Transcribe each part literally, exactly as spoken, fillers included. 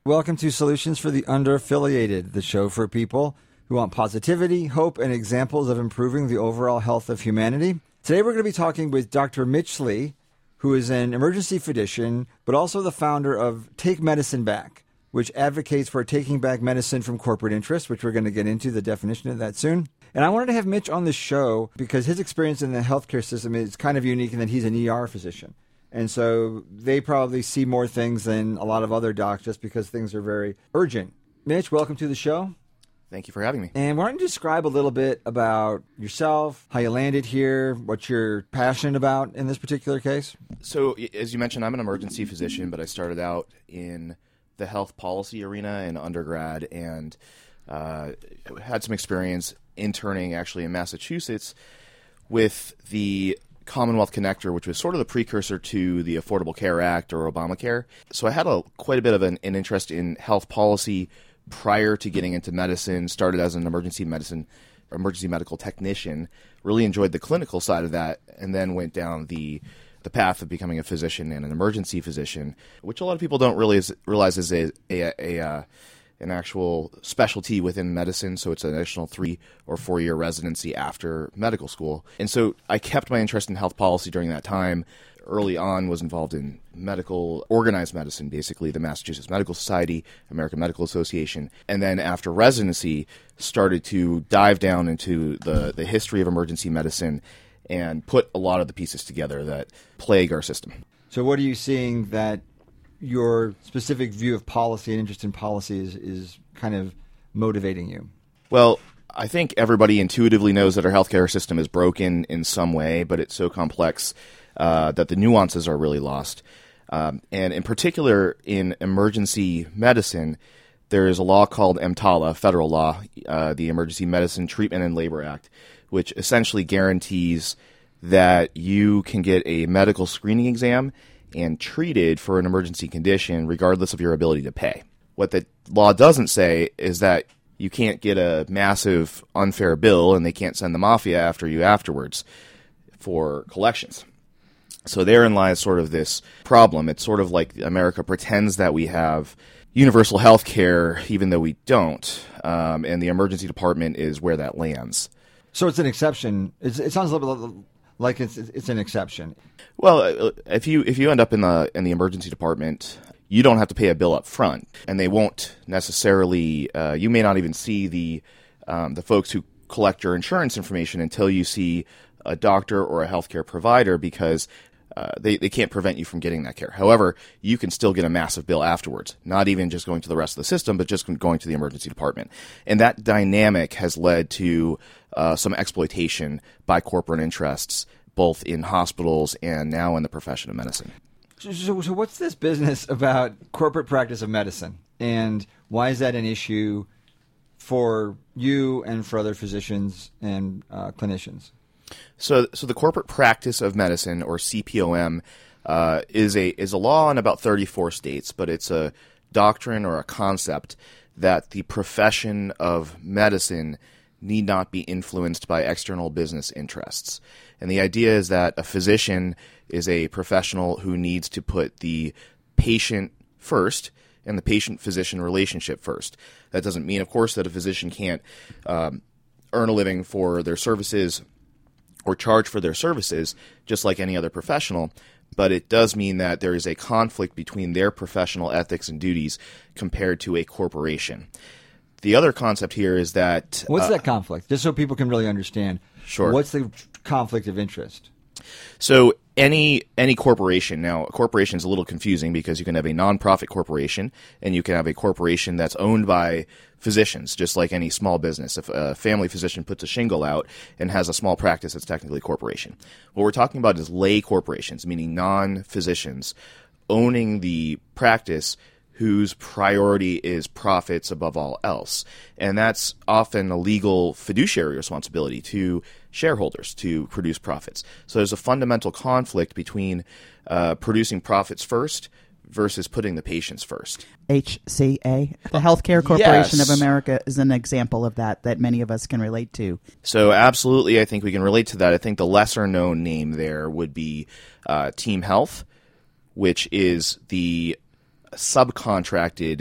Welcome to Solutions for the Underaffiliated, the show for people who want positivity, hope, and examples of improving the overall health of humanity. Today we're going to be talking with Doctor Mitch Lee, who is an emergency physician, but also the founder of Take Medicine Back, which advocates for taking back medicine from corporate interests, which we're going to get into the definition of that soon. And I wanted to have Mitch on the show because his experience in the healthcare system is kind of unique in that he's an E R physician. And so they probably see more things than a lot of other docs just because things are very urgent. Mitch, welcome to the show. Thank you for having me. And why don't you describe a little bit about yourself, how you landed here, what you're passionate about in this particular case? So, as you mentioned, I'm an emergency physician, but I started out in the health policy arena in undergrad and uh, had some experience interning actually in Massachusetts with the Commonwealth Connector, which was sort of the precursor to the Affordable Care Act or Obamacare. So I had a quite a bit of an, an interest in health policy prior to getting into medicine. Started as an emergency medicine, emergency medical technician. Really enjoyed the clinical side of that, and then went down the the path of becoming a physician and an emergency physician, which a lot of people don't really realize is a a, a uh, an actual specialty within medicine. So it's an additional three or four year residency after medical school. And so I kept my interest in health policy during that time. Early on was involved in medical, organized medicine, basically the Massachusetts Medical Society, American Medical Association. And then after residency, started to dive down into the, the history of emergency medicine and put a lot of the pieces together that plague our system. So what are you seeing that your specific view of policy and interest in policy is, is kind of motivating you? Well, I think everybody intuitively knows that our healthcare system is broken in some way, but it's so complex uh, that the nuances are really lost. Um, and in particular, in emergency medicine, there is a law called EMTALA, federal law, uh, the Emergency Medicine Treatment and Labor Act, which essentially guarantees that you can get a medical screening exam and treated for an emergency condition regardless of your ability to pay. What the law doesn't say is that you can't get a massive unfair bill and they can't send the mafia after you afterwards for collections. So therein lies sort of this problem. It's sort of like America pretends that we have universal health care even though we don't, um, and the emergency department is where that lands. So it's an exception. It's, it sounds a little bit like it's it's an exception. Well, if you if you end up in the in the emergency department, you don't have to pay a bill up front, and they won't necessarily. Uh, you may not even see the um, the folks who collect your insurance information until you see a doctor or a healthcare provider, because uh, they they can't prevent you from getting that care. However, you can still get a massive bill afterwards, not even just going to the rest of the system, but just going to the emergency department, and that dynamic has led to uh, some exploitation by corporate interests, both in hospitals and now in the profession of medicine. So, so, so what's this business about corporate practice of medicine, and why is that an issue for you and for other physicians and uh, clinicians? So, so the corporate practice of medicine, or C P O M, uh, is a is a law in about thirty-four states, but it's a doctrine or a concept that the profession of medicine need not be influenced by external business interests. And the idea is that a physician is a professional who needs to put the patient first and the patient-physician relationship first. That doesn't mean, of course, that a physician can't um, earn a living for their services or charge for their services just like any other professional, but it does mean that there is a conflict between their professional ethics and duties compared to a corporation. The other concept here is that... What's uh, that conflict? Just so people can really understand. Sure. What's the conflict of interest? So any any corporation, now a corporation is a little confusing because you can have a nonprofit corporation and you can have a corporation that's owned by physicians, just like any small business. If a family physician puts a shingle out and has a small practice, it's technically a corporation. What we're talking about is lay corporations, meaning non-physicians owning the practice whose priority is profits above all else. And that's often a legal fiduciary responsibility to shareholders to produce profits. So there's a fundamental conflict between uh, producing profits first versus putting the patients first. H C A, the Healthcare Corporation yes. of America, is an example of that that many of us can relate to. So absolutely, I think we can relate to that. I think the lesser-known name there would be uh, Team Health, which is the subcontracted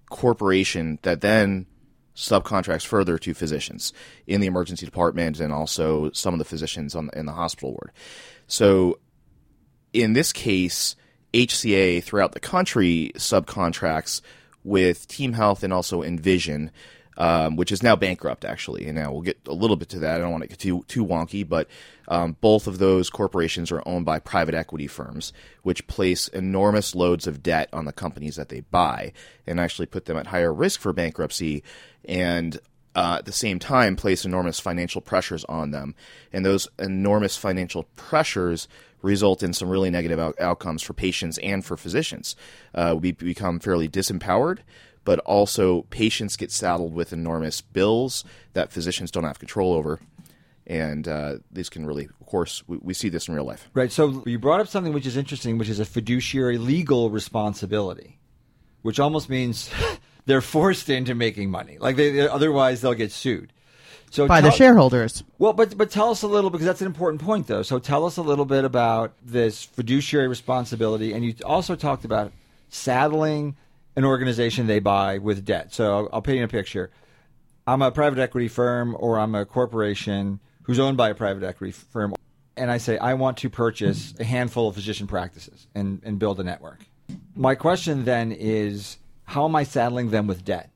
corporation that then subcontracts further to physicians in the emergency department and also some of the physicians on the, in the hospital ward. So in this case, H C A throughout the country subcontracts with Team Health and also Envision, um, which is now bankrupt, actually. And now we'll get a little bit to that. I don't want to get too, too wonky, but um, both of those corporations are owned by private equity firms, which place enormous loads of debt on the companies that they buy and actually put them at higher risk for bankruptcy and uh, at the same time place enormous financial pressures on them. And those enormous financial pressures result in some really negative out- outcomes for patients and for physicians. Uh, we become fairly disempowered, but also patients get saddled with enormous bills that physicians don't have control over. And uh, these can really, of course, we, we see this in real life. Right. So you brought up something which is interesting, which is a fiduciary legal responsibility, which almost means they're forced into making money. Like they, otherwise they'll get sued. So by tell, the shareholders. Well, but but tell us a little, because that's an important point, though. So tell us a little bit about this fiduciary responsibility. And you also talked about saddling an organization they buy with debt. So I'll, I'll paint you a picture. I'm a private equity firm or I'm a corporation who's owned by a private equity firm. And I say, I want to purchase a handful of physician practices and, and build a network. My question then is, how am I saddling them with debt?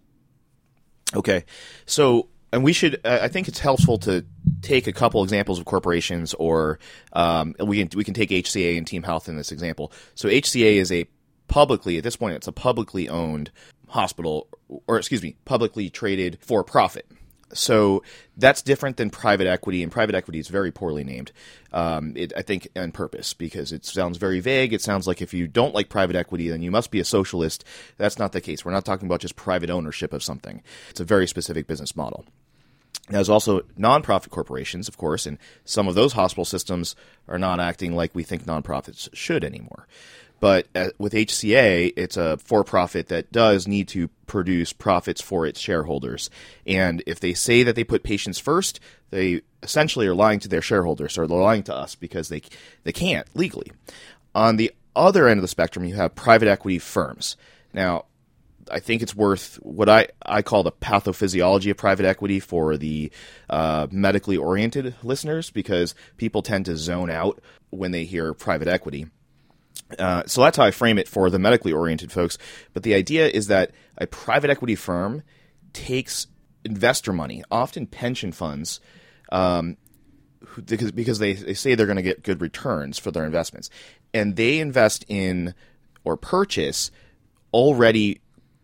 Okay. So... And we should. Uh, I think it's helpful to take a couple examples of corporations, or um, we can we can take H C A and Team Health in this example. So H C A is a publicly, at this point, it's a publicly owned hospital, or excuse me, publicly traded for profit. So that's different than private equity, and private equity is very poorly named, um, it, I think, on purpose, because it sounds very vague. It sounds like if you don't like private equity, then you must be a socialist. That's not the case. We're not talking about just private ownership of something. It's a very specific business model. There's also nonprofit corporations, of course, and some of those hospital systems are not acting like we think nonprofits should anymore. But uh, with H C A, it's a for-profit that does need to produce profits for its shareholders. And if they say that they put patients first, they essentially are lying to their shareholders, or they're lying to us because they they can't legally. On the other end of the spectrum, you have private equity firms. Now, I think it's worth what I, I call the pathophysiology of private equity for the uh, medically oriented listeners, because people tend to zone out when they hear private equity. Uh, so that's how I frame it for the medically oriented folks. But the idea is that a private equity firm takes investor money, often pension funds, um, who, because, because they, they say they're going to get good returns for their investments. And they invest in or purchase already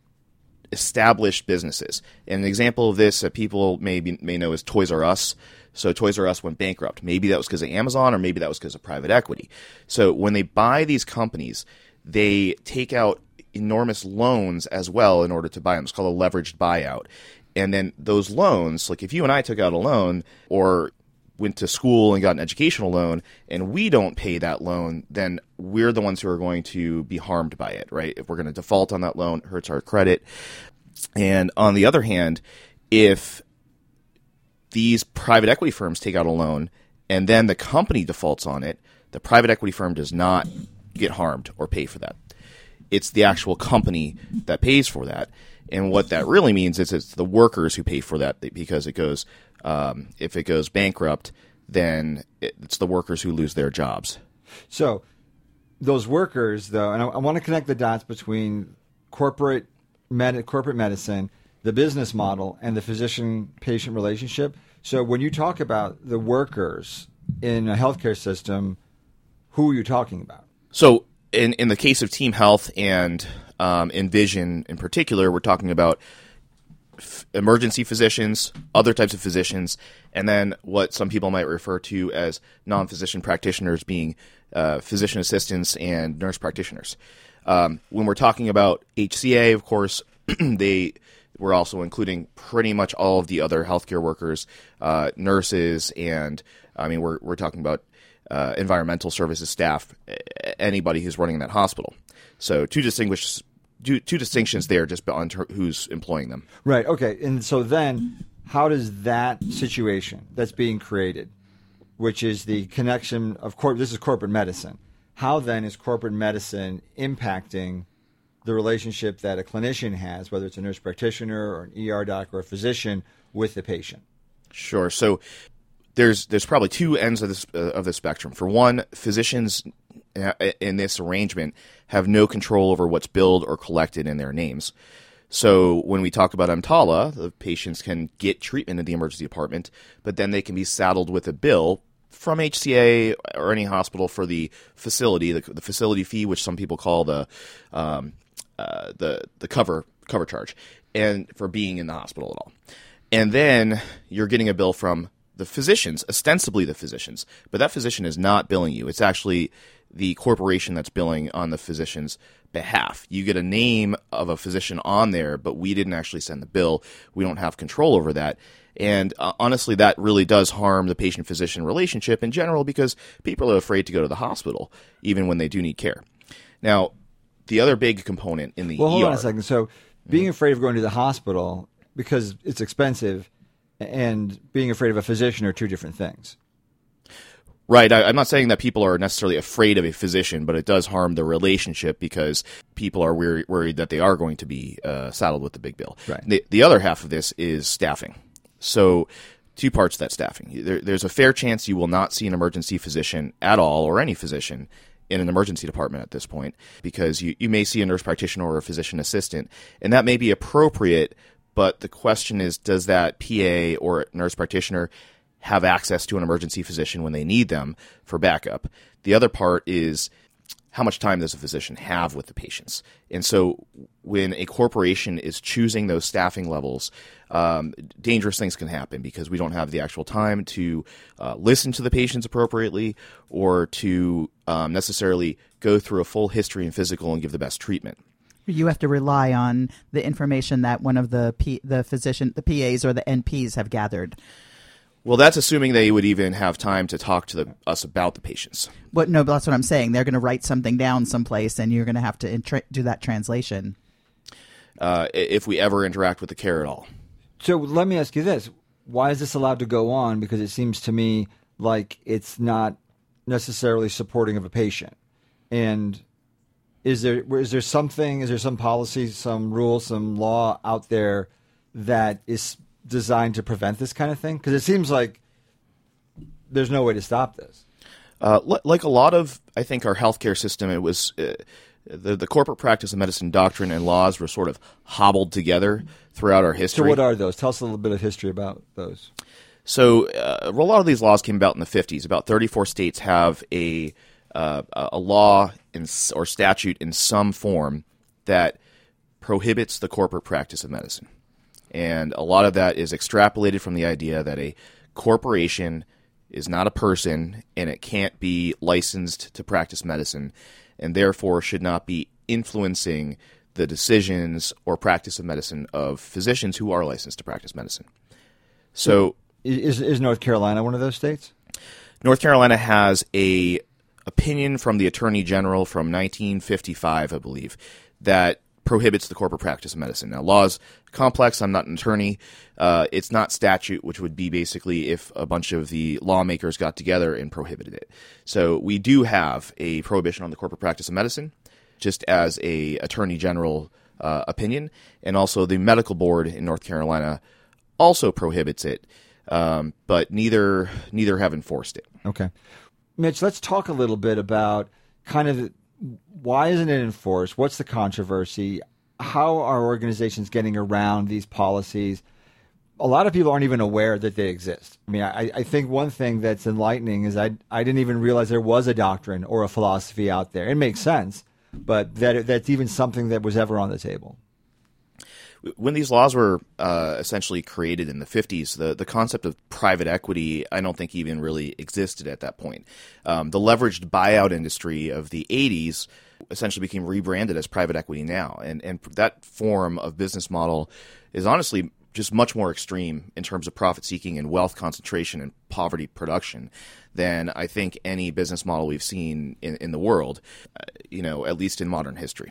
established businesses. And an example of this that people may be, may know is Toys R Us. So Toys R Us went bankrupt. Maybe that was because of Amazon, or maybe that was because of private equity. So when they buy these companies, they take out enormous loans as well in order to buy them. It's called a leveraged buyout. And then those loans, like if you and I took out a loan or went to school and got an educational loan, and we don't pay that loan, then we're the ones who are going to be harmed by it, right? If we're going to default on that loan, it hurts our credit. And on the other hand, if these private equity firms take out a loan and then the company defaults on it, the private equity firm does not get harmed or pay for that. It's the actual company that pays for that. And what that really means is it's the workers who pay for that, because it goes, um, if it goes bankrupt, then it's the workers who lose their jobs. So those workers, though, and I, I want to connect the dots between corporate med- corporate medicine, the business model, and the physician-patient relationship. So when you talk about the workers in a healthcare system, who are you talking about? So in, in the case of Team Health and um, Envision in particular, we're talking about f- emergency physicians, other types of physicians, and then what some people might refer to as non-physician practitioners, being uh, physician assistants and nurse practitioners. Um, when we're talking about H C A, of course, they we're also including pretty much all of the other healthcare workers, uh, nurses, and I mean we're we're talking about uh, environmental services staff, anybody who's running that hospital. So two distinguish two, two distinctions there, just on ter- who's employing them. Right. Okay. And so then, how does that situation that's being created, which is the connection of corp- this is corporate medicine, how then is corporate medicine impacting the relationship that a clinician has, whether it's a nurse practitioner or an E R doc or a physician, with the patient? Sure. So there's there's probably two ends of this uh, of the spectrum. For one, physicians in this arrangement have no control over what's billed or collected in their names. So when we talk about EMTALA, the patients can get treatment in the emergency department, but then they can be saddled with a bill from H C A or any hospital for the facility, the, the facility fee, which some people call the um, uh, the the cover cover charge, and for being in the hospital at all. And then you're getting a bill from the physicians, ostensibly the physicians, but that physician is not billing you. It's actually the corporation that's billing on the physician's behalf. You get a name of a physician on there, but we didn't actually send the bill. We don't have control over that. And uh, honestly, that really does harm the patient-physician relationship in general because people are afraid to go to the hospital, even when they do need care. Now, the other big component in the well, hold E R... on a second. So being afraid of going to the hospital because it's expensive and being afraid of a physician are two different things. Right. I, I'm not saying that people are necessarily afraid of a physician, but it does harm the relationship because people are weary, worried that they are going to be uh, saddled with the big bill. Right. The, the other half of this is staffing. So two parts of that staffing. There, there's a fair chance you will not see an emergency physician at all, or any physician in an emergency department at this point, because you, you may see a nurse practitioner or a physician assistant, and that may be appropriate, but the question is, does that P A or nurse practitioner have access to an emergency physician when they need them for backup? The other part is, how much time does a physician have with the patients? And so when a corporation is choosing those staffing levels, um, dangerous things can happen because we don't have the actual time to uh, listen to the patients appropriately or to um, necessarily go through a full history and physical and give the best treatment. You have to rely on the information that one of the P- the physician, the P As or the N Ps have gathered. Well, that's assuming they would even have time to talk to the, us about the patients. But no, but that's what I'm saying. They're going to write something down someplace, and you're going to have to intra- do that translation. Uh, if we ever interact with the care at all. So let me ask you this. Why is this allowed to go on? Because it seems to me like it's not necessarily supporting of a patient. And is there is there something, is there some policy, some rule, some law out there that is designed to prevent this kind of thing? Because it seems like there's no way to stop this. Uh, like a lot of, I think, our healthcare system, it was uh, the the corporate practice of medicine doctrine and laws were sort of hobbled together throughout our history. So what are those? Tell us a little bit of history about those. So uh, a lot of these laws came about in the fifties. About thirty-four states have a uh, a law in, or statute in some form that prohibits the corporate practice of medicine. And a lot of that is extrapolated from the idea that a corporation is not a person and it can't be licensed to practice medicine and therefore should not be influencing the decisions or practice of medicine of physicians who are licensed to practice medicine. So is, is North Carolina one of those states? North Carolina has a opinion from the Attorney General from nineteen fifty-five, I believe, that prohibits the corporate practice of medicine. Now, law is complex. I'm not an attorney. Uh, it's not statute, which would be basically if a bunch of the lawmakers got together and prohibited it. So we do have a prohibition on the corporate practice of medicine, just as a Attorney General uh, opinion, and also the medical board in North Carolina also prohibits it, um, but neither neither have enforced it. Okay. Mitch, let's talk a little bit about kind of why isn't it enforced? What's the controversy? How are organizations getting around these policies? A lot of people aren't even aware that they exist. I mean, I, I think one thing that's enlightening is I I didn't even realize there was a doctrine or a philosophy out there. It makes sense, but that that's even something that was ever on the table. When these laws were uh, essentially created in the fifties, the, the concept of private equity, I don't think even really existed at that point. Um, the leveraged buyout industry of the eighties essentially became rebranded as private equity now. And, and that form of business model is honestly just much more extreme in terms of profit seeking and wealth concentration and poverty production than I think any business model we've seen in, in the world, uh, you know, at least in modern history.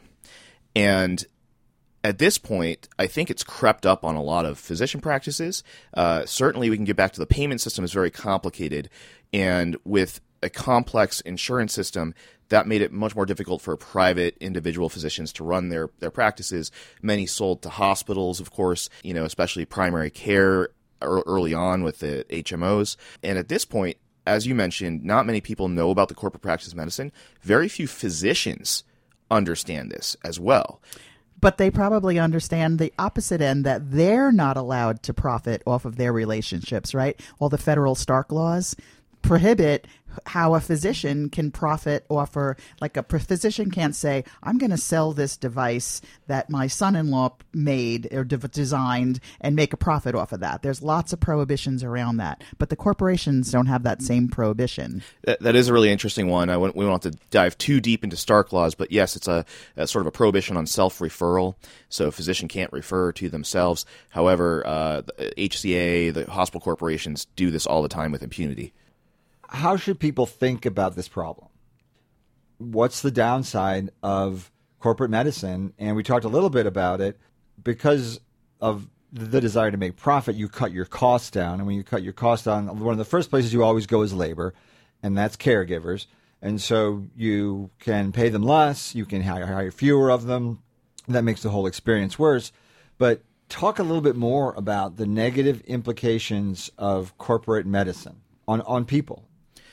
And at this point, I think it's crept up on a lot of physician practices. Uh, certainly, we can get back to the payment system is very complicated, and with a complex insurance system that made it much more difficult for private individual physicians to run their, their practices. Many sold to hospitals, of course, you know, especially primary care early on with the H M Os. And at this point, as you mentioned, not many people know about the corporate practice of medicine. Very few physicians understand this as well. But they probably understand the opposite end, that they're not allowed to profit off of their relationships, right? All the federal Stark laws prohibit how a physician can profit off, or like a physician can't say, I'm going to sell this device that my son-in-law made or de- designed and make a profit off of that. There's lots of prohibitions around that, but the corporations don't have that same prohibition. That, that is a really interesting one. I wouldn't, we don't have to dive too deep into Stark laws, but yes, it's a, a sort of a prohibition on self-referral. So a physician can't refer to themselves. However, uh, the H C A, the hospital corporations do this all the time with impunity. How should people think about this problem? What's the downside of corporate medicine? And we talked a little bit about it. Because of the desire to make profit, you cut your costs down. And when you cut your costs down, one of the first places you always go is labor, and that's caregivers. And so you can pay them less, you can hire, hire fewer of them. That makes the whole experience worse. But talk a little bit more about the negative implications of corporate medicine on, on people.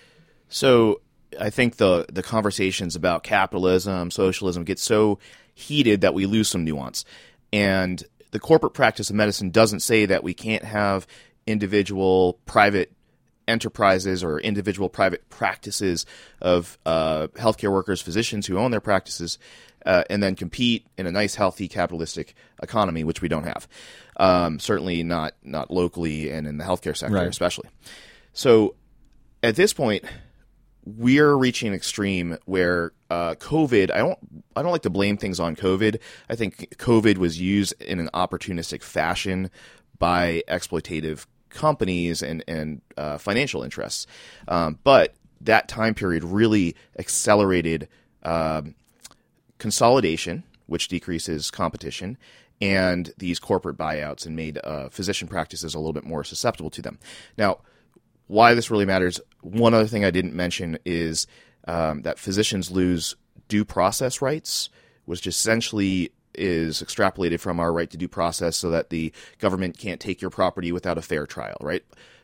So I think the the conversations about capitalism, socialism get so heated that we lose some nuance. And the corporate practice of medicine doesn't say that we can't have individual private enterprises or individual private practices of uh, healthcare workers, physicians who own their practices, uh, and then compete in a nice, healthy, capitalistic economy, which we don't have. Um, certainly not not locally and in the healthcare sector, right. especially. So at this point, we're reaching an extreme where uh, COVID, I don't I don't like to blame things on COVID. I think COVID was used in an opportunistic fashion by exploitative companies and, and uh, financial interests. Um, but that time period really accelerated um, consolidation, which decreases competition, and these corporate buyouts, and made uh, physician practices a little bit more susceptible to them. Now, why this really matters, one other thing I didn't mention is um, that physicians lose due process rights, which essentially is extrapolated from our right to due process, so that the government can't take your property without a fair trial, right?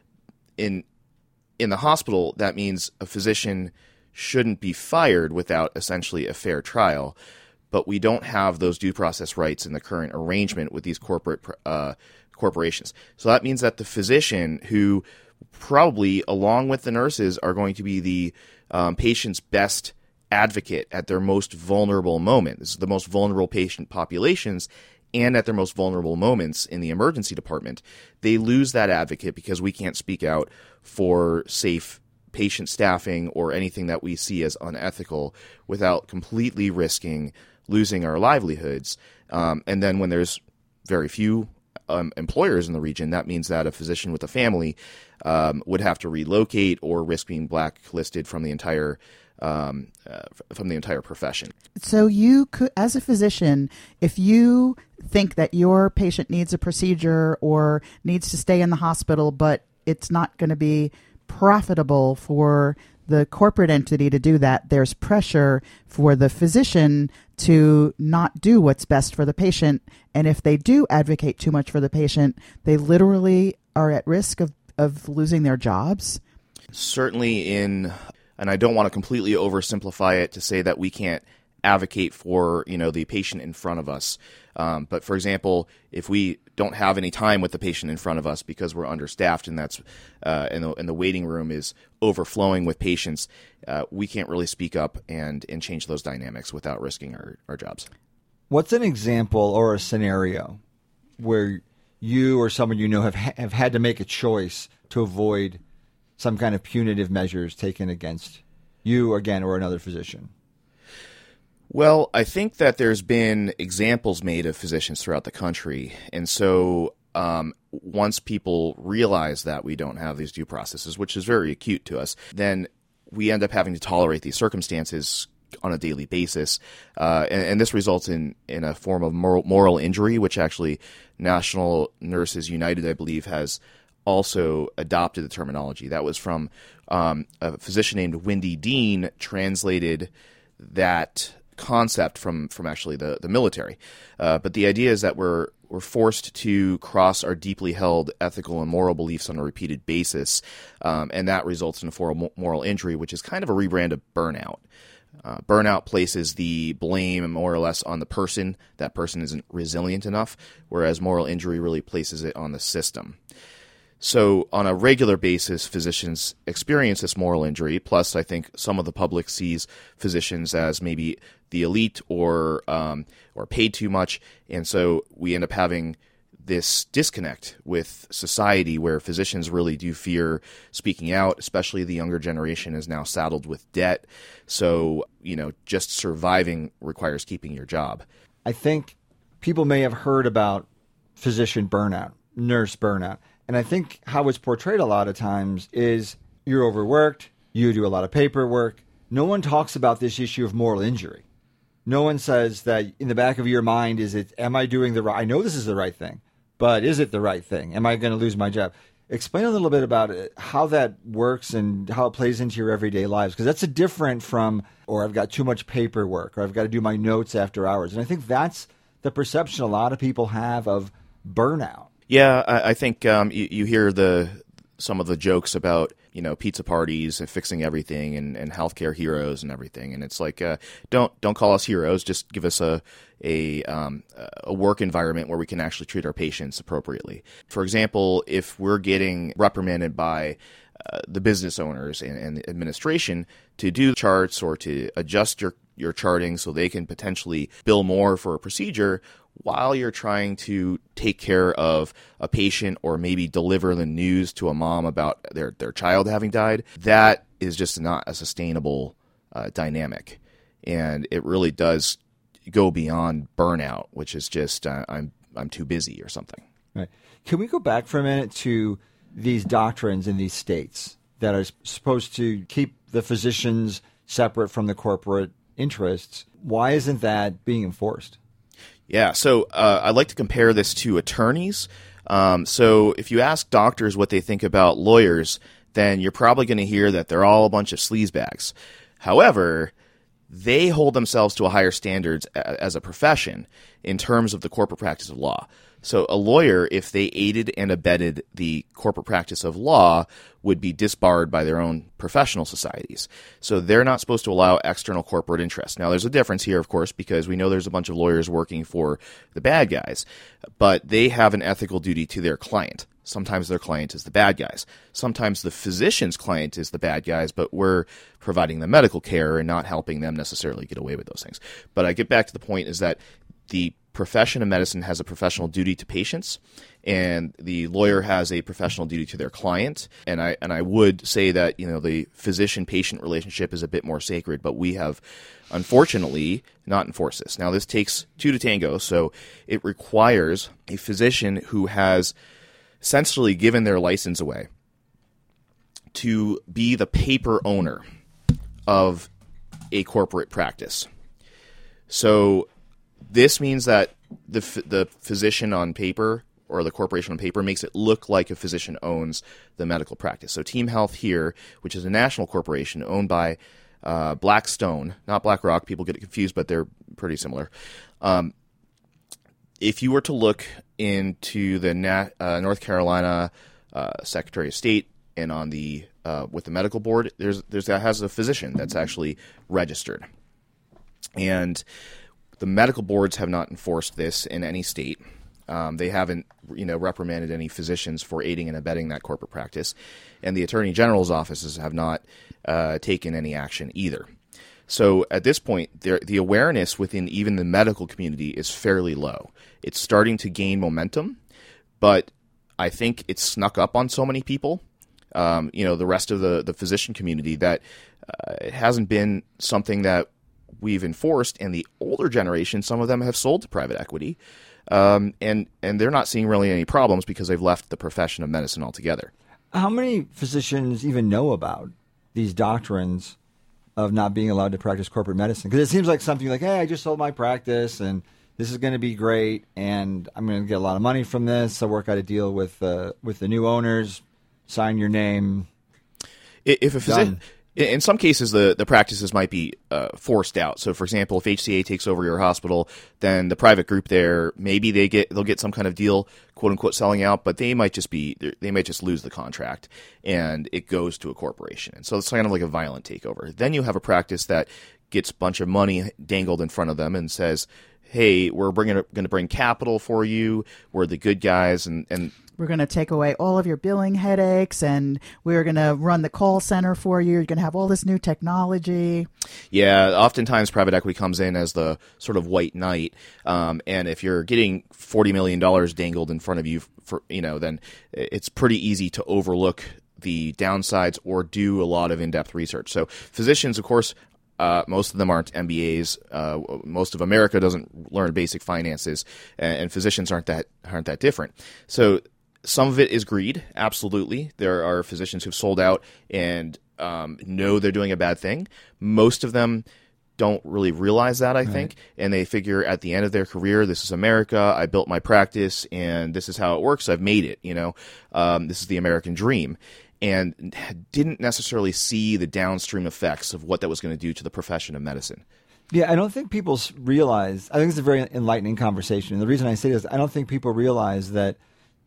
In in the hospital, that means a physician shouldn't be fired without essentially a fair trial, but we don't have those due process rights in the current arrangement with these corporate uh, corporations. So that means that the physician, who probably, along with the nurses, are going to be the um, patient's best advocate at their most vulnerable moment. This is the most vulnerable patient populations, and at their most vulnerable moments in the emergency department. They lose that advocate because we can't speak out for safe patient staffing or anything that we see as unethical without completely risking losing our livelihoods. Um, and then when there's very few Um, employers in the region, that means that a physician with a family um, would have to relocate or risk being blacklisted from the entire um, uh, from the entire profession. So you could, as a physician, if you think that your patient needs a procedure or needs to stay in the hospital, but it's not going to be profitable for the corporate entity to do that, there's pressure for the physician to not do what's best for the patient. And if they do advocate too much for the patient, they literally are at risk of, of losing their jobs. Certainly in, and I don't want to completely oversimplify it to say that we can't advocate for, you know, the patient in front of us. Um, but for example, if we don't have any time with the patient in front of us because we're understaffed and that's uh, and, the, and the waiting room is overflowing with patients, uh, we can't really speak up and, and change those dynamics without risking our, our jobs. What's an example or a scenario where you or someone you know have have had to make a choice to avoid some kind of punitive measures taken against you, again, or another physician? Well, I think that there's been examples made of physicians throughout the country. And so um, once people realize that we don't have these due processes, which is very acute to us, then we end up having to tolerate these circumstances on a daily basis. Uh, and, and this results in, in a form of moral, moral injury, which actually National Nurses United, I believe, has also adopted the terminology. That was from um, a physician named Wendy Dean, translated that concept from from actually the the military. Uh, but the idea is that we're we're forced to cross our deeply held ethical and moral beliefs on a repeated basis, um, and that results in a moral injury, which is kind of a rebrand of burnout. Uh, burnout places the blame more or less on the person. That person isn't resilient enough, whereas moral injury really places it on the system. So on a regular basis, physicians experience this moral injury. Plus, I think some of the public sees physicians as maybe the elite or um, or paid too much, and so we end up having this disconnect with society where physicians really do fear speaking out, especially the younger generation is now saddled with debt. So, you know, just surviving requires keeping your job. I think people may have heard about physician burnout, nurse burnout. And I think how it's portrayed a lot of times is you're overworked, you do a lot of paperwork. No one talks about this issue of moral injury. No one says that in the back of your mind, is it, am I doing the right, I know this is the right thing, but is it the right thing? Am I going to lose my job? Explain a little bit about it, how that works and how it plays into your everyday lives, because that's a different from, or I've got too much paperwork, or I've got to do my notes after hours. And I think that's the perception a lot of people have of burnout. Yeah, I, I think um, you, you hear the some of the jokes about, you know, pizza parties and fixing everything and, and healthcare heroes and everything, and it's like, uh, don't don't call us heroes. Just give us a a um, a work environment where we can actually treat our patients appropriately. For example, if we're getting reprimanded by uh, the business owners and, and the administration to do charts or to adjust your your charting so they can potentially bill more for a procedure, while you're trying to take care of a patient or maybe deliver the news to a mom about their, their child having died, that is just not a sustainable uh, dynamic. And it really does go beyond burnout, which is just uh, I'm I'm too busy or something. Right. Can we go back for a minute to these doctrines in these states that are supposed to keep the physicians separate from the corporate interests? Why isn't that being enforced? Yeah, so uh, I like to compare this to attorneys. Um, so if you ask doctors what they think about lawyers, then you're probably going to hear that they're all a bunch of sleazebags. However, they hold themselves to a higher standards as a profession in terms of the corporate practice of law. So a lawyer, if they aided and abetted the corporate practice of law, would be disbarred by their own professional societies. So they're not supposed to allow external corporate interests. Now, there's a difference here, of course, because we know there's a bunch of lawyers working for the bad guys, but they have an ethical duty to their client. Sometimes their client is the bad guys. Sometimes the physician's client is the bad guys, but we're providing them medical care and not helping them necessarily get away with those things. But I get back to the point is that the profession of medicine has a professional duty to patients, and the lawyer has a professional duty to their client. And I and I would say that, you know, the physician-patient relationship is a bit more sacred, but we have, unfortunately, not enforced this. Now, this takes two to tango, so it requires a physician who has essentially given their license away to be the paper owner of a corporate practice. So this means that the the physician on paper or the corporation on paper makes it look like a physician owns the medical practice. So Team Health here, which is a national corporation owned by uh, Blackstone, not BlackRock, people get it confused, but they're pretty similar. Um, if you were to look into the Nat, uh, North Carolina uh, Secretary of State and on the uh, with the medical board, there's there's that has a physician that's actually registered, and the medical boards have not enforced this in any state. Um, they haven't, you know, reprimanded any physicians for aiding and abetting that corporate practice, and the Attorney General's offices have not uh, taken any action either. So at this point, there, the awareness within even the medical community is fairly low. It's starting to gain momentum, but I think it's snuck up on so many people, um, you know, the rest of the, the physician community, that uh, it hasn't been something that we've enforced. And the older generation, some of them have sold to private equity, um, and, and they're not seeing really any problems because they've left the profession of medicine altogether. How many physicians even know about these doctrines of not being allowed to practice corporate medicine? Because it seems like something like, hey, I just sold my practice and, this is going to be great, and I'm going to get a lot of money from this. I'll work out a deal with uh, with the new owners, sign your name. If a physician, in some cases, the, the practices might be uh, forced out. So, for example, if H C A takes over your hospital, then the private group there, maybe they get they'll get some kind of deal, quote unquote, selling out, but they might just be they might just lose the contract, and it goes to a corporation. And so it's kind of like a violent takeover. Then you have a practice that gets a bunch of money dangled in front of them and says, hey, we're bringing going to bring capital for you. We're the good guys, and, and we're going to take away all of your billing headaches, and we're going to run the call center for you. You're going to have all this new technology. Yeah, oftentimes private equity comes in as the sort of white knight, um, and if you're getting forty million dollars dangled in front of you, for you know, then it's pretty easy to overlook the downsides or do a lot of in-depth research. So physicians, of course, Uh, most of them aren't M B As. Uh, most of America doesn't learn basic finances, and, and physicians aren't that aren't that different. So some of it is greed. Absolutely, there are physicians who've sold out and um, know they're doing a bad thing. Most of them don't really realize that, I right. think, and they figure at the end of their career, this is America. I built my practice, and this is how it works. I've made it. You know, um, this is the American dream. And didn't necessarily see the downstream effects of what that was going to do to the profession of medicine. Yeah, I don't think people realize, I think it's a very enlightening conversation. And the reason I say this, I don't think people realize that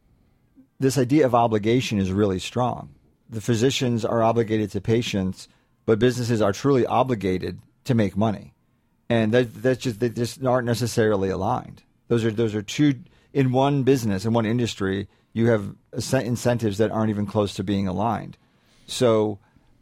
this idea of obligation is really strong. The physicians are obligated to patients, but businesses are truly obligated to make money. And that, that's just, they just aren't necessarily aligned. Those are, those are two, in one business, in one industry, you have incentives that aren't even close to being aligned. So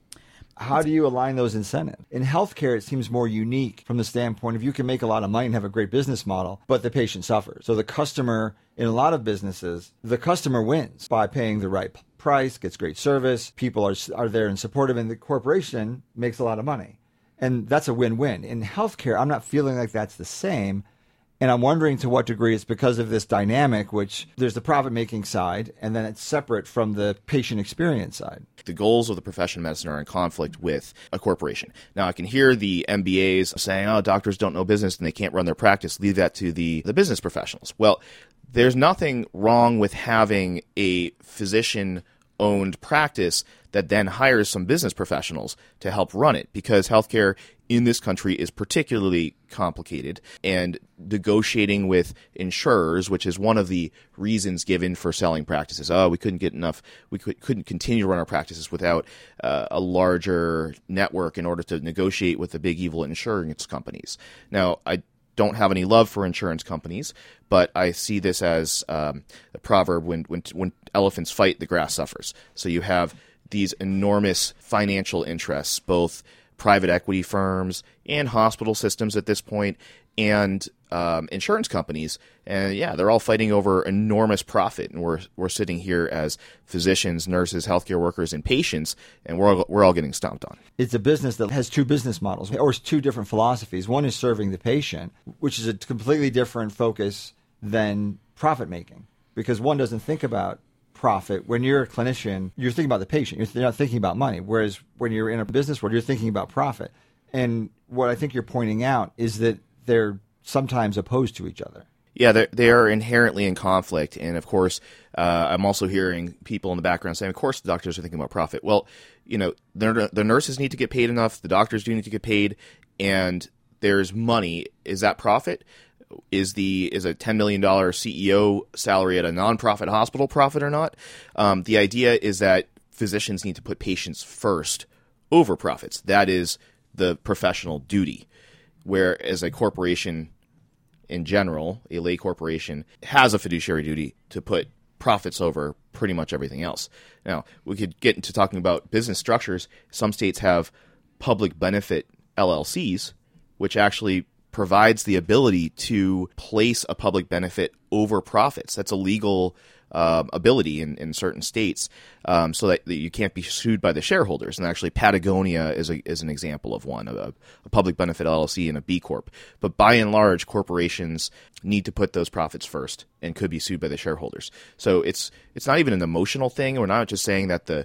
how do you align those incentives? In healthcare, it seems more unique from the standpoint of you can make a lot of money and have a great business model, but the patient suffers. So the customer, in a lot of businesses, the customer wins by paying the right price, gets great service, people are, are there and supportive, and the corporation makes a lot of money. And that's a win-win. In healthcare, I'm not feeling like that's the same. And I'm wondering to what degree it's because of this dynamic, which there's the profit-making side, and then it's separate from the patient experience side. The goals of the profession of medicine are in conflict with a corporation. Now, I can hear the M B As saying, oh, doctors don't know business and they can't run their practice. Leave that to the, the business professionals. Well, there's nothing wrong with having a physician-owned practice that then hires some business professionals to help run it, because healthcare in this country is particularly complicated, and negotiating with insurers, which is one of the reasons given for selling practices. Oh, we couldn't get enough, we could, couldn't continue to run our practices without uh, a larger network in order to negotiate with the big evil insurance companies. Now, I don't have any love for insurance companies, but I see this as um, a proverb, when, when when elephants fight, the grass suffers. So you have these enormous financial interests, both private equity firms and hospital systems at this point, and um, insurance companies. And yeah, they're all fighting over enormous profit. And we're we're sitting here as physicians, nurses, healthcare workers, and patients, and we're all, we're all getting stomped on. It's a business that has two business models, or two different philosophies. One is serving the patient, which is a completely different focus than profit making, because one doesn't think about profit. When you're a clinician, you're thinking about the patient. You're not thinking about money. Whereas when you're in a business world, you're thinking about profit. And what I think you're pointing out is that they're sometimes opposed to each other. Yeah, they are inherently in conflict. And of course, uh, I'm also hearing people in the background saying, of course, the doctors are thinking about profit. Well, you know, the, the nurses need to get paid enough. The doctors do need to get paid. And there's money. Is that profit? Is the is a ten million dollars C E O salary at a nonprofit hospital profit or not? Um, the idea is that physicians need to put patients first over profits. That is the professional duty. Whereas a corporation in general, a lay corporation, has a fiduciary duty to put profits over pretty much everything else. Now, we could get into talking about business structures. Some states have public benefit L L Cs, which actually provides the ability to place a public benefit over profits. That's a legal uh, ability in, in certain states, um, so that, that you can't be sued by the shareholders. And actually, Patagonia is a, is an example of one, a, a public benefit L L C and a B Corp. But by and large, corporations need to put those profits first and could be sued by the shareholders. So it's it's not even an emotional thing. We're not just saying that the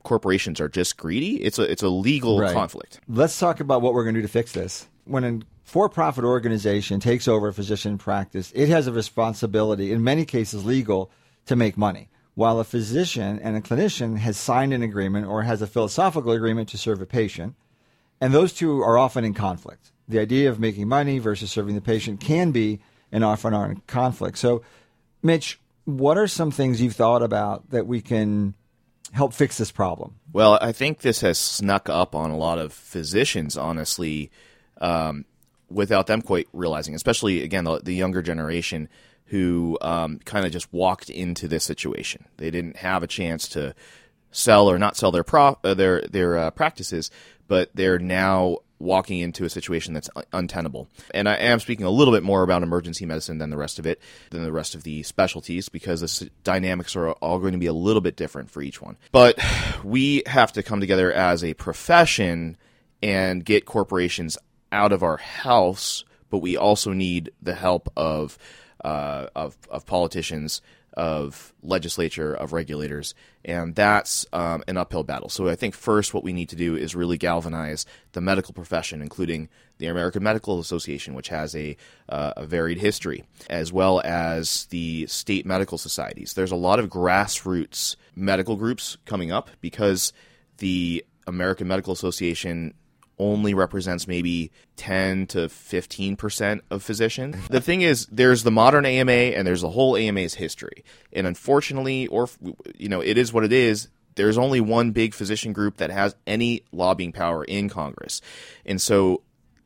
corporations are just greedy. It's a it's a legal Right. conflict. Let's talk about what we're going to do to fix this. When a for-profit organization takes over a physician practice, it has a responsibility, in many cases legal, to make money. While a physician and a clinician has signed an agreement or has a philosophical agreement to serve a patient, and those two are often in conflict. The idea of making money versus serving the patient can be and often are in conflict. So, Mitch, what are some things you've thought about that we can help fix this problem? Well, I think this has snuck up on a lot of physicians, honestly, um, without them quite realizing, especially, again, the, the younger generation who um, kind of just walked into this situation. They didn't have a chance to sell or not sell their pro- uh, their their uh, practices, but they're now walking into a situation that's un- untenable. And I am speaking a little bit more about emergency medicine than the rest of it, than the rest of the specialties, because the s- dynamics are all going to be a little bit different for each one. But we have to come together as a profession and get corporations out of our house, but we also need the help of uh, of, of politicians, of legislature, of regulators, and that's um, an uphill battle. So I think first what we need to do is really galvanize the medical profession, including the American Medical Association, which has a, uh, a varied history, as well as the state medical societies. There's a lot of grassroots medical groups coming up because the American Medical Association only represents maybe ten to fifteen percent of physicians. The thing is, there's the modern A M A and there's the whole A M A's history. And unfortunately, or, you know, it is what it is, there's only one big physician group that has any lobbying power in Congress. And so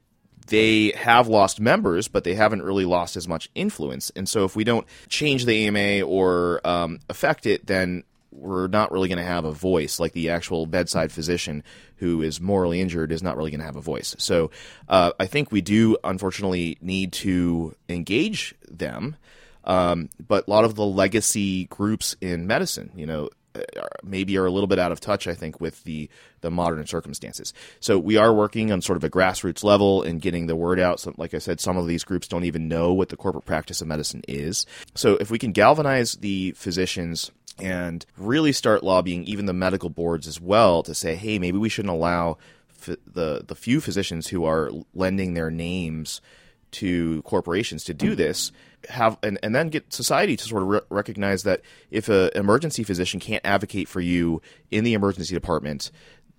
they have lost members, but they haven't really lost as much influence. And so if we don't change the A M A or um, affect it, then we're not really going to have a voice. Like the actual bedside physician who is morally injured is not really going to have a voice. So uh, I think we do, unfortunately, need to engage them. Um, but a lot of the legacy groups in medicine, you know, maybe are a little bit out of touch, I think, with the, the modern circumstances. So we are working on sort of a grassroots level and getting the word out. So, like I said, some of these groups don't even know what the corporate practice of medicine is. So if we can galvanize the physicians and really start lobbying even the medical boards as well to say, hey, maybe we shouldn't allow f- the the few physicians who are lending their names to corporations to do this, have and, and then get society to sort of re- recognize that if an emergency physician can't advocate for you in the emergency department,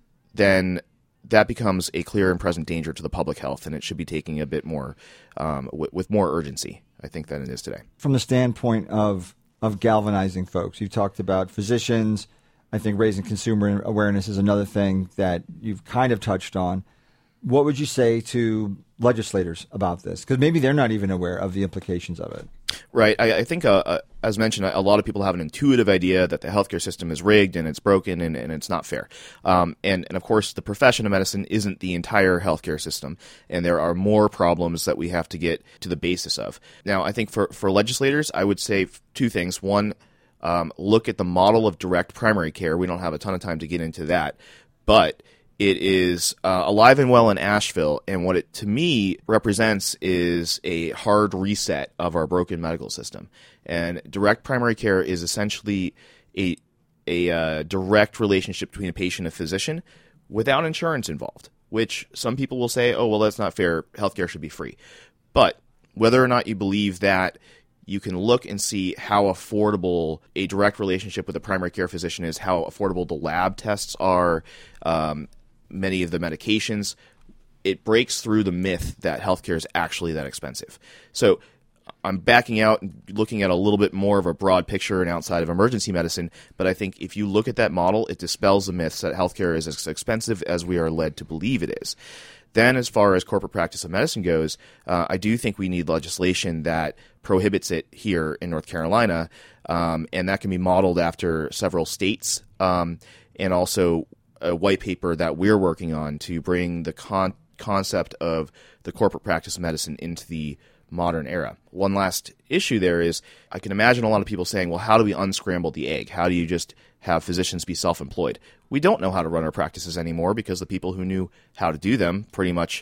then that becomes a clear and present danger to the public health, and it should be taking a bit more, um, w- with more urgency, I think, than it is today. From the standpoint of of galvanizing folks, you've talked about physicians. I think raising consumer awareness is another thing that you've kind of touched on. What would you say to legislators about this? Because maybe they're not even aware of the implications of it. Right. I, I think, uh, uh, as mentioned, a lot of people have an intuitive idea that the healthcare system is rigged and it's broken and, and it's not fair. Um, and, and, of course, the profession of medicine isn't the entire healthcare system, and there are more problems that we have to get to the basis of. Now, I think for, for legislators, I would say two things. One, um, look at the model of direct primary care. We don't have a ton of time to get into that, but it is uh, alive and well in Asheville, and what it, to me, represents is a hard reset of our broken medical system. And direct primary care is essentially a a uh, direct relationship between a patient and a physician without insurance involved, which some people will say, oh, well, that's not fair. Healthcare should be free. But whether or not you believe that, you can look and see how affordable a direct relationship with a primary care physician is, how affordable the lab tests are, um, many of the medications. It breaks through the myth that healthcare is actually that expensive. So I'm backing out and looking at a little bit more of a broad picture and outside of emergency medicine, but I think if you look at that model, it dispels the myths that healthcare is as expensive as we are led to believe it is. Then as far as corporate practice of medicine goes, uh, I do think we need legislation that prohibits it here in North Carolina, um, and that can be modeled after several states, um, and also a white paper that we're working on to bring the con- concept of the corporate practice of medicine into the modern era. One last issue there is I can imagine a lot of people saying, well, how do we unscramble the egg? How do you just have physicians be self-employed? We don't know how to run our practices anymore because the people who knew how to do them pretty much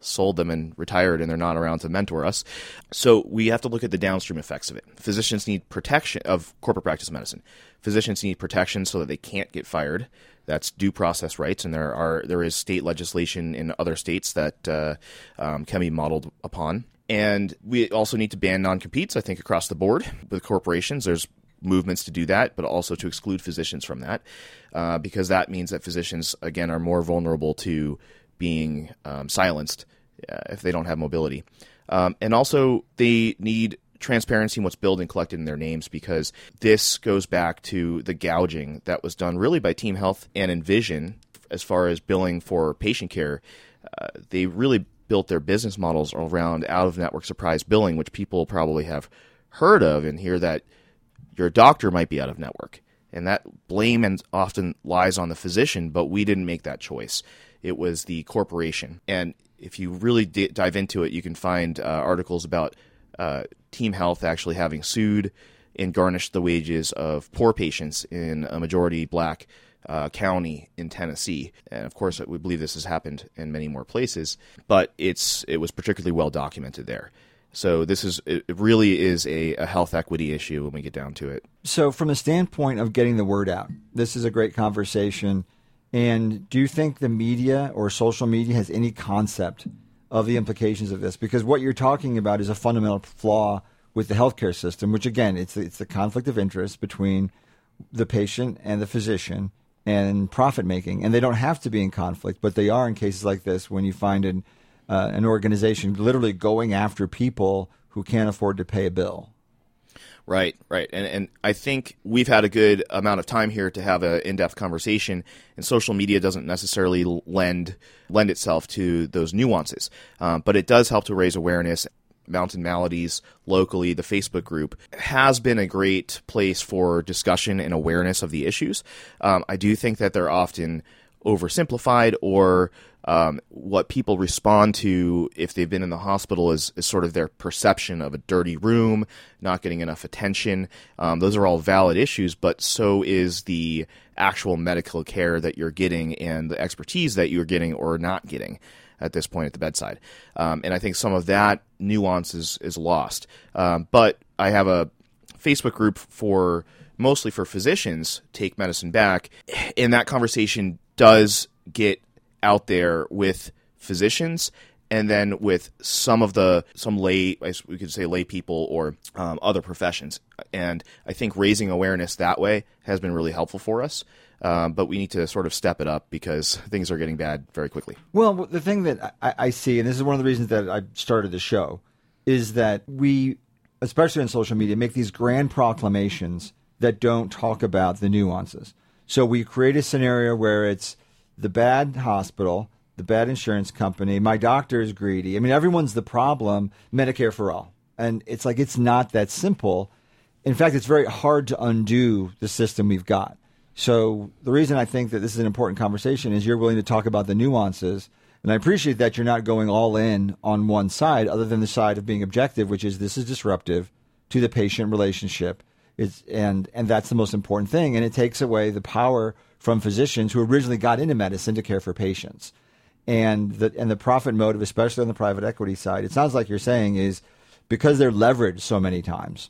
sold them and retired and they're not around to mentor us. So we have to look at the downstream effects of it. Physicians need protection of corporate practice medicine. Physicians need protection so that they can't get fired. That's due process rights, and there are there is state legislation in other states that uh, um, can be modeled upon. And we also need to ban non-competes, I think, across the board with corporations. There's movements to do that, but also to exclude physicians from that, uh, because that means that physicians, again, are more vulnerable to being um, silenced uh, if they don't have mobility. Um, and also, they need transparency in what's billed and collected in their names, because this goes back to the gouging that was done really by Team Health and Envision as far as billing for patient care. Uh, they really built their business models around out-of-network surprise billing, which people probably have heard of and hear that your doctor might be out of network. And that blame and often lies on the physician, but we didn't make that choice. It was the corporation. And if you really d- dive into it, you can find uh, articles about uh, Team Health actually having sued and garnished the wages of poor patients in a majority black uh, county in Tennessee. And of course, we believe this has happened in many more places, but it's it was particularly well documented there. So this is it really is a, a health equity issue when we get down to it. So from a standpoint of getting the word out, this is a great conversation. And do you think the media or social media has any concept of the implications of this? Because what you're talking about is a fundamental flaw with the healthcare system, which, again, it's it's the conflict of interest between the patient and the physician and profit making. And they don't have to be in conflict, but they are in cases like this when you find an, uh, an organization literally going after people who can't afford to pay a bill. Right, right. And and I think we've had a good amount of time here to have an in-depth conversation, and social media doesn't necessarily lend lend itself to those nuances. Um, but it does help to raise awareness. Mountain Maladies locally, the Facebook group, has been a great place for discussion and awareness of the issues. Um, I do think that they're often oversimplified, or um, what people respond to if they've been in the hospital is, is sort of their perception of a dirty room, not getting enough attention. Um, those are all valid issues, but so is the actual medical care that you're getting and the expertise that you're getting or not getting at this point at the bedside. Um, and I think some of that nuance is, is lost. Um, but I have a Facebook group for mostly for physicians, Take Medicine Back, and that conversation does get out there with physicians and then with some of the, some lay, we could say lay people or um, other professions. And I think raising awareness that way has been really helpful for us. Um, but we need to sort of step it up because things are getting bad very quickly. Well, the thing that I, I see, and this is one of the reasons that I started the show, is that we, especially on social media, make these grand proclamations that don't talk about the nuances. So we create a scenario where it's the bad hospital, the bad insurance company, my doctor is greedy. I mean, everyone's the problem, Medicare for all. And it's like it's not that simple. In fact, it's very hard to undo the system we've got. So the reason I think that this is an important conversation is you're willing to talk about the nuances. And I appreciate that you're not going all in on one side other than the side of being objective, which is this is disruptive to the patient relationship. It's, and, and that's the most important thing. And it takes away the power from physicians who originally got into medicine to care for patients. And the, and the profit motive, especially on the private equity side, it sounds like you're saying is because they're leveraged so many times,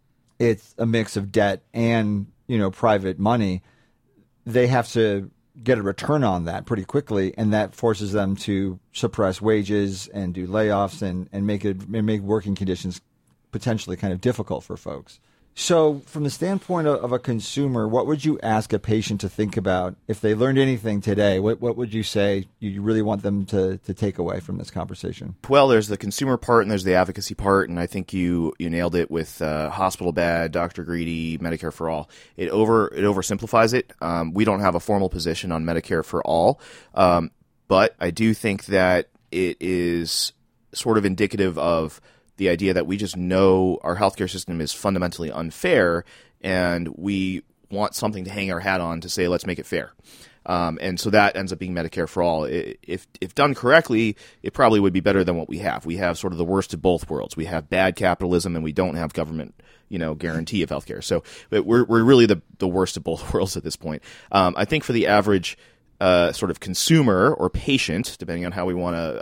it's a mix of debt and, you know, private money. They have to get a return on that pretty quickly, and that forces them to suppress wages and do layoffs and, and make it make working conditions potentially kind of difficult for folks. So from the standpoint of, of a consumer, what would you ask a patient to think about if they learned anything today? What what would you say you really want them to, to take away from this conversation? Well, there's the consumer part and there's the advocacy part, and I think you, you nailed it with uh, hospital bad, doctor greedy, Medicare for all. It over it oversimplifies it. Um, we don't have a formal position on Medicare for all, um, but I do think that it is sort of indicative of the idea that we just know our healthcare system is fundamentally unfair, and we want something to hang our hat on to say, let's make it fair. Um, and so that ends up being Medicare for all. If if done correctly, it probably would be better than what we have. We have sort of the worst of both worlds. We have bad capitalism, and we don't have government, you know, guarantee of healthcare. So we're we're really the the worst of both worlds at this point. Um, I think for the average uh, sort of consumer or patient, depending on how we want to uh,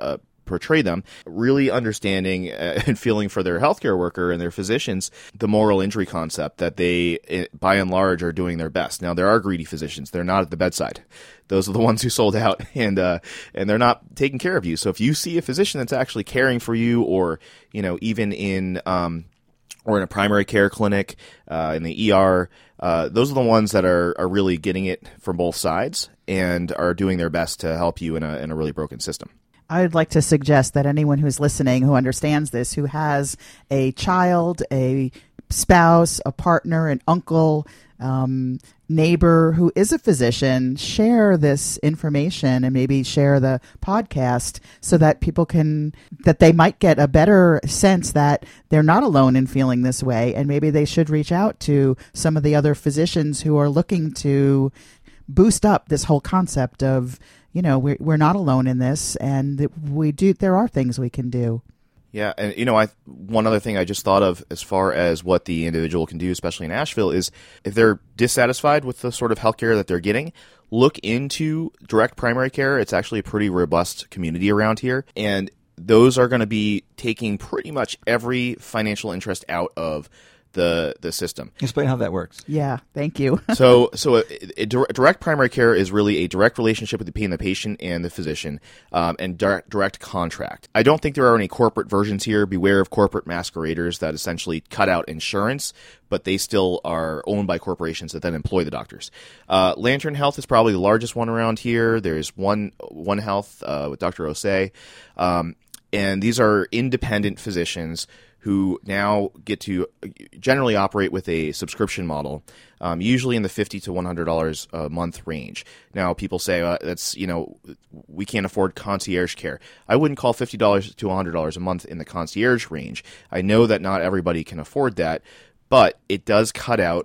portray them, really understanding uh, and feeling for their healthcare worker and their physicians the moral injury concept that they, it, by and large, are doing their best. Now, there are greedy physicians. They're not at the bedside. Those are the ones who sold out, and uh, and they're not taking care of you. So if you see a physician that's actually caring for you, or, you know, even in um, or in a primary care clinic, uh, in the E R, uh, those are the ones that are, are really getting it from both sides and are doing their best to help you in a in a really broken system. I'd like to suggest that anyone who's listening who understands this, who has a child, a spouse, a partner, an uncle, um, neighbor who is a physician, share this information and maybe share the podcast so that people can, that they might get a better sense that they're not alone in feeling this way, and maybe they should reach out to some of the other physicians who are looking to boost up this whole concept of, you know, we're, we're not alone in this, and we do, there are things we can do. Yeah, and you know, I one other thing I just thought of as far as what the individual can do, especially in Asheville, is if they're dissatisfied with the sort of healthcare that they're getting, look into direct primary care. It's actually a pretty robust community around here, and those are going to be taking pretty much every financial interest out of the the system. Explain how that works. Yeah, thank you. so so a, a direct primary care is really a direct relationship between the patient and the physician, um, and direct, direct contract. I don't think there are any corporate versions here. Beware of corporate masqueraders that essentially cut out insurance, but they still are owned by corporations that then employ the doctors. Uh, Lantern Health is probably the largest one around here. There's one One Health uh, with Doctor Osei, um, and these are independent physicians who now get to generally operate with a subscription model, um, usually in the fifty to one hundred dollars a month range. Now, people say uh, that's, you know, we can't afford concierge care. I wouldn't call fifty dollars to one hundred dollars a month in the concierge range. I know that not everybody can afford that, but it does cut out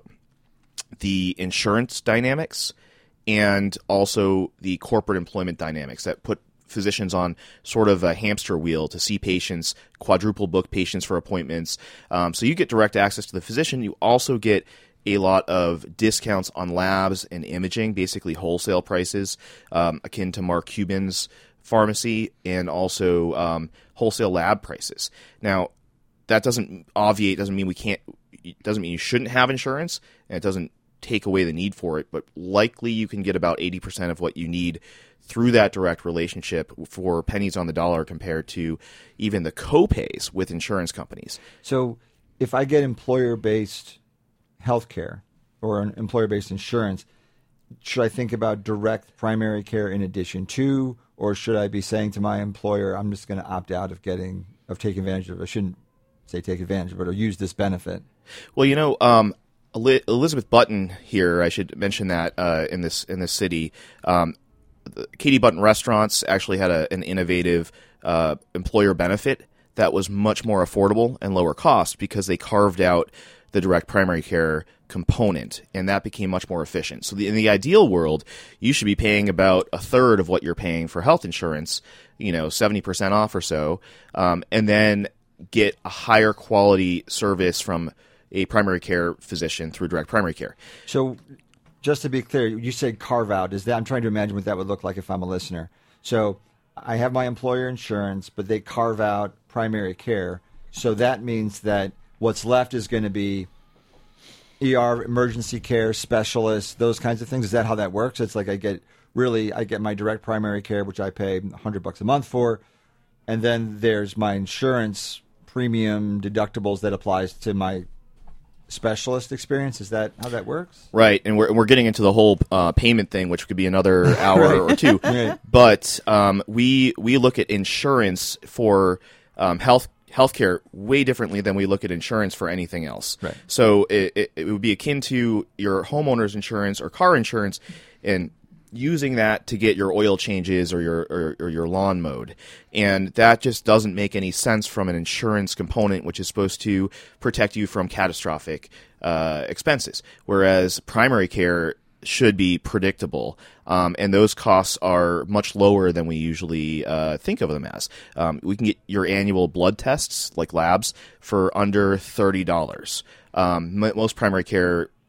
the insurance dynamics and also the corporate employment dynamics that put physicians on sort of a hamster wheel to see patients, quadruple book patients for appointments. Um, so you get direct access to the physician. You also get a lot of discounts on labs and imaging, basically wholesale prices, um, akin to Mark Cuban's pharmacy, and also um, wholesale lab prices. Now, that doesn't obviate, doesn't mean we can't, it doesn't mean you shouldn't have insurance, and it doesn't take away the need for it, but likely you can get about eighty percent of what you need through that direct relationship for pennies on the dollar compared to even the co-pays with insurance companies. So if I get employer-based healthcare or an employer-based insurance, should I think about direct primary care in addition to, or should I be saying to my employer, I'm just going to opt out of getting, of taking advantage of, I shouldn't say take advantage of it, or use this benefit? Well, you know, um, Elizabeth Button here, I should mention that uh, in this in this city, um, Katie Button Restaurants actually had a, an innovative uh, employer benefit that was much more affordable and lower cost because they carved out the direct primary care component, and that became much more efficient. So the, in the ideal world, you should be paying about a third of what you're paying for health insurance, you know, seventy percent off or so, um, and then get a higher quality service from a primary care physician through direct primary care. So just to be clear, you said carve out. Is that, I'm trying to imagine what that would look like if I'm a listener. So I have my employer insurance, but they carve out primary care. So that means that what's left is going to be E R, emergency care, specialists, those kinds of things. Is that how that works? It's like I get really, I get my direct primary care, which I pay one hundred bucks a month for. And then there's my insurance premium deductibles that applies to my specialist experience. Is that how that works? Right, and we're we're getting into the whole uh, payment thing, which could be another hour right. or two. Right. But um, we we look at insurance for um, health healthcare way differently than we look at insurance for anything else. Right. So it, it, it would be akin to your homeowner's insurance or car insurance, and using that to get your oil changes or your or, or your lawn mowed. And that just doesn't make any sense from an insurance component, which is supposed to protect you from catastrophic uh, expenses. Whereas primary care should be predictable, um, and those costs are much lower than we usually uh, think of them as. Um, we can get your annual blood tests, like labs, for under thirty dollars. Um, m- most primary care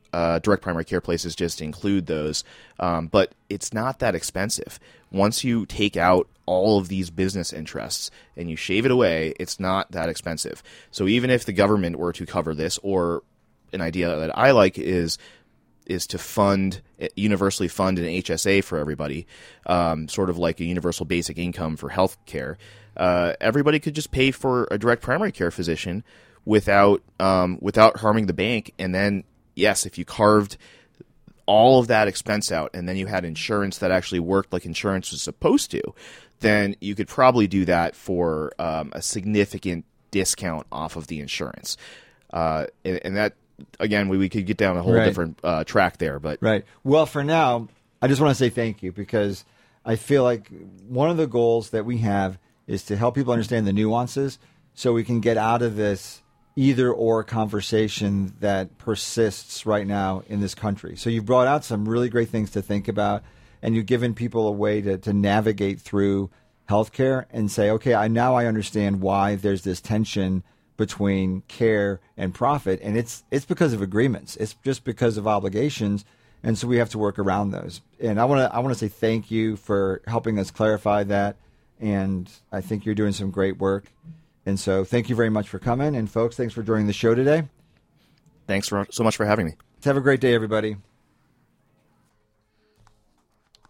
uh, direct primary care places just include those, um, but it's not that expensive. Once you take out all of these business interests and you shave it away, it's not that expensive. So even if the government were to cover this, or an idea that I like is is to fund, universally fund an H S A for everybody, um, sort of like a universal basic income for health care. Uh, everybody could just pay for a direct primary care physician without um, without harming the bank. And then, yes, if you carved all of that expense out and then you had insurance that actually worked like insurance was supposed to, then you could probably do that for um, a significant discount off of the insurance. Uh, and, and that, again, we, we could get down a whole Right. different uh, track there. But Right. Well, for now, I just want to say thank you, because I feel like one of the goals that we have is to help people understand the nuances so we can get out of this either or conversation that persists right now in this country. So you've brought out some really great things to think about, and you've given people a way to, to navigate through healthcare and say, okay, I now I understand why there's this tension between care and profit, and it's it's because of agreements. It's just because of obligations, and so we have to work around those. And I want to I want to say thank you for helping us clarify that, and I think you're doing some great work. And so thank you very much for coming, and folks, thanks for joining the show today. thanks for, so much for having me. Have a great day, everybody.